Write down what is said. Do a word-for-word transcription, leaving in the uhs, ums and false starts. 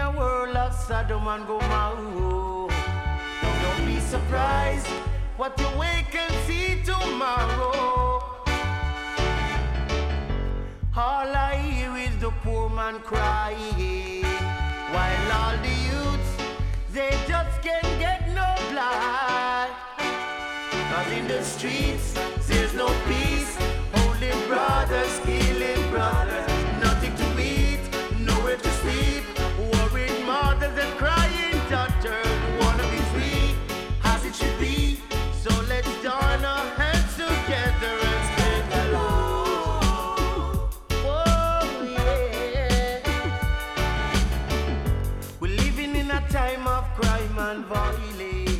a world of Sodom and Gomorrah. Don't be surprised what you wake and see tomorrow. All I hear is the poor man crying, while all the youths, they just can't get no light. Cause in the streets, there's no peace. Only brothers killing brothers. Nothing to eat, nowhere to sleep. Worried mothers and crying daughters. Wanna be free, as it should be. So let's join our hands together and spread the love. Oh yeah. We're living in a time of crime and violence.